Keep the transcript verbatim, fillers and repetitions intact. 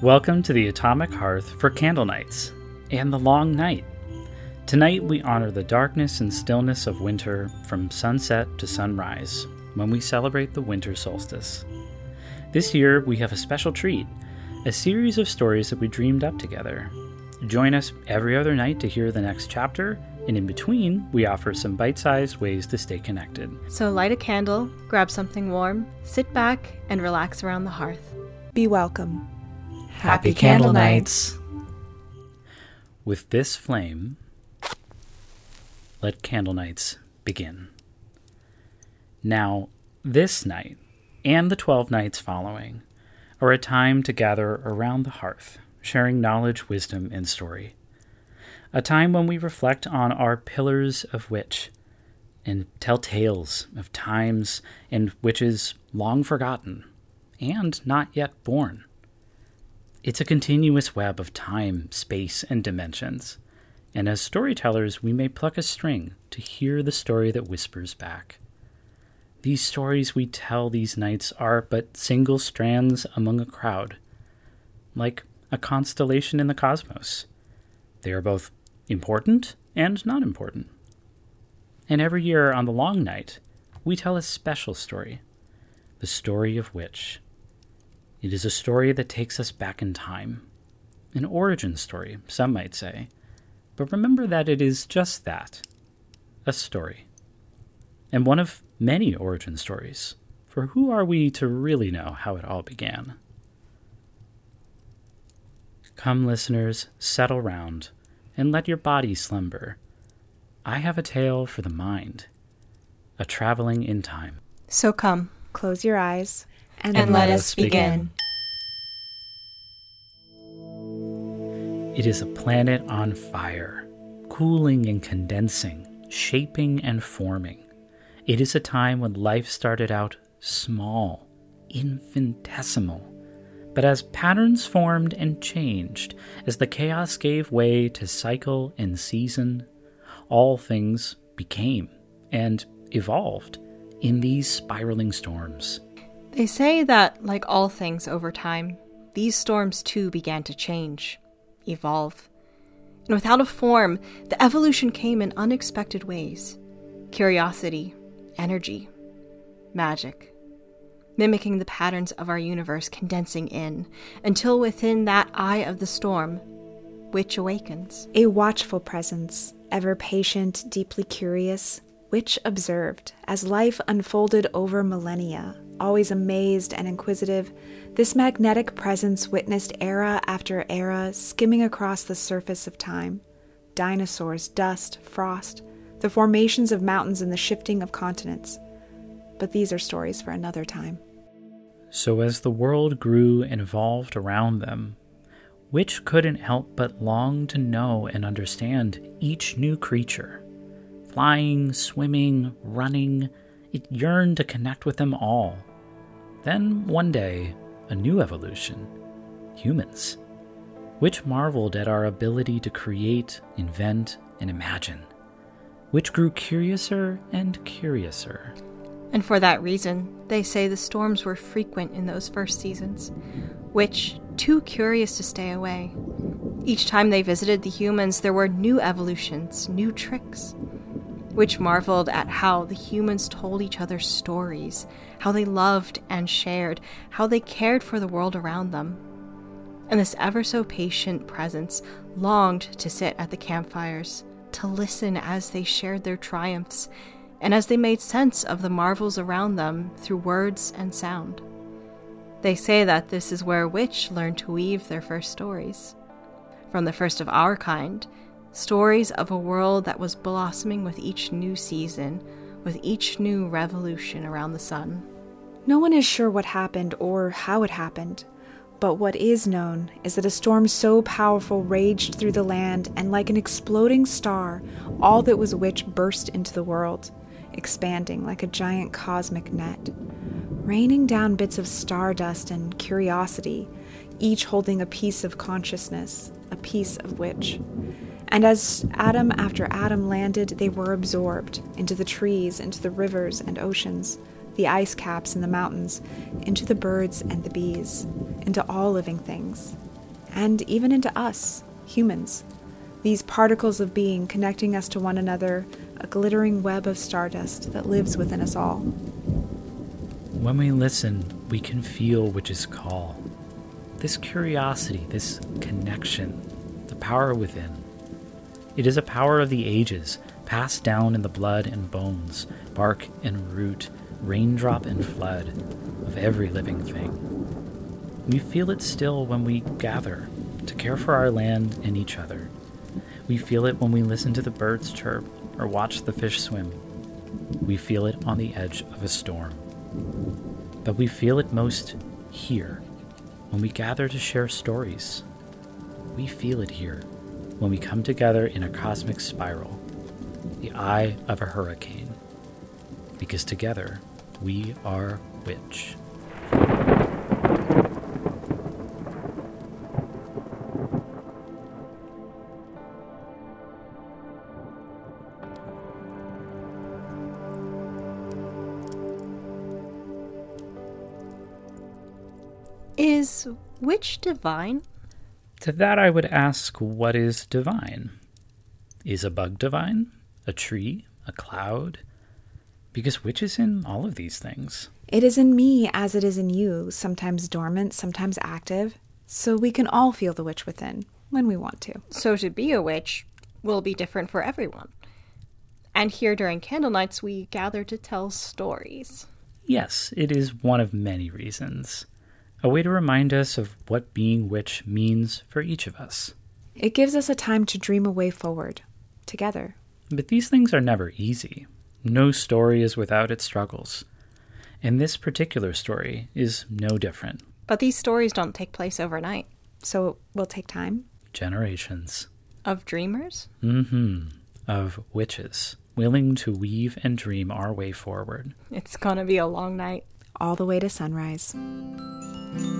Welcome to the Atomic Hearth for Candle Nights and the Long Night. Tonight we honor the darkness and stillness of winter from sunset to sunrise when we celebrate the winter solstice. This year we have a special treat, a series of stories that we dreamed up together. Join us every other night to hear the next chapter, and in between we offer some bite-sized ways to stay connected. So light a candle, grab something warm, sit back, and relax around the hearth. Be welcome. Happy Candle Nights. With this flame, let Candle Nights begin. Now, this night, and the twelve nights following, are a time to gather around the hearth, sharing knowledge, wisdom, and story. A time when we reflect on our pillars of witch, and tell tales of times and witches long forgotten, and not yet born. It's a continuous web of time, space, and dimensions, and as storytellers we may pluck a string to hear the story that whispers back. These stories we tell these nights are but single strands among a crowd, like a constellation in the cosmos. They are both important and not important. And every year on the long night, we tell a special story, the story of witch. It is a story that takes us back in time. An origin story, some might say. But remember that it is just that, a story. And one of many origin stories, for who are we to really know how it all began? Come, listeners, settle round, and let your body slumber. I have a tale for the mind, a traveling in time. So come, Close your eyes and, And let let us us begin. It is a planet on fire, cooling and condensing, shaping and forming. It is a time when life started out small, infinitesimal. But as patterns formed and changed, as the chaos gave way to cycle and season, all things became and evolved in these spiraling storms. They say that, like all things over time, these storms too began to change, evolve. And without a form, the evolution came in unexpected ways. Curiosity, energy, magic, mimicking the patterns of our universe condensing in, until within that eye of the storm, witch awakens. a watchful presence, ever patient, deeply curious, which observed as life unfolded over millennia. Always amazed and inquisitive, this magnetic presence witnessed era after era skimming across the surface of time. Dinosaurs, dust, frost, the formations of mountains and the shifting of continents. But these are stories for another time. So as the world grew and evolved around them, witch couldn't help but long to know and understand each new creature. Flying, swimming, running, it yearned to connect with them all. Then, one day, a new evolution. Humans. Which marveled at our ability to create, invent, and imagine. Which grew curiouser and curiouser. And for that reason, they say the storms were frequent in those first seasons, which, too curious to stay away. Each time they visited the humans, there were new evolutions, new tricks. Which marveled at how the humans told each other stories, how they loved and shared, how they cared for the world around them. And this ever-so-patient presence longed to sit at the campfires, to listen as they shared their triumphs, and as they made sense of the marvels around them through words and sound. They say that this is where witch learned to weave their first stories. From the first of our kind, stories of a world that was blossoming with each new season, with each new revolution around the sun. No one is sure what happened or how it happened, but what is known is that a storm so powerful raged through the land, and like an exploding star, all that was witch burst into the world, expanding like a giant cosmic net, raining down bits of stardust and curiosity, each holding a piece of consciousness, a piece of witch. And as atom after atom landed, they were absorbed into the trees, into the rivers and oceans, the ice caps and the mountains, into the birds and the bees, into all living things. and even into us, humans. These particles of being connecting us to one another, a glittering web of stardust that lives within us all. When we listen, we can feel witches' call. This curiosity, this connection, the power within. It is a power of the ages, passed down in the blood and bones, bark and root, raindrop and flood, of every living thing. We feel it still when we gather to care for our land and each other. We feel it when we listen to the birds chirp or watch the fish swim. We feel it on the edge of a storm. But we feel it most here, when we gather to share stories. We feel it here, when we come together in a cosmic spiral, the eye of a hurricane. Because together, we are witch. Is witch divine? To that I would ask, what is divine? Is a bug divine? A tree? A cloud? Because witch is in all of these things. It is in me as it is in you, sometimes dormant, sometimes active, so we can all feel the witch within when we want to. So to be a witch will be different for everyone. And here during Candle Nights, we gather to tell stories. Yes, it is one of many reasons. A way to remind us of what being witch means for each of us. It gives us a time to dream a way forward, together. But these things are never easy. No story is without its struggles. And this particular story is no different. But these stories don't take place overnight. So it will take time. Generations. Of dreamers? Mm-hmm. Of witches, willing to weave and dream our way forward. It's gonna be a long night. All the way to sunrise. Thank you.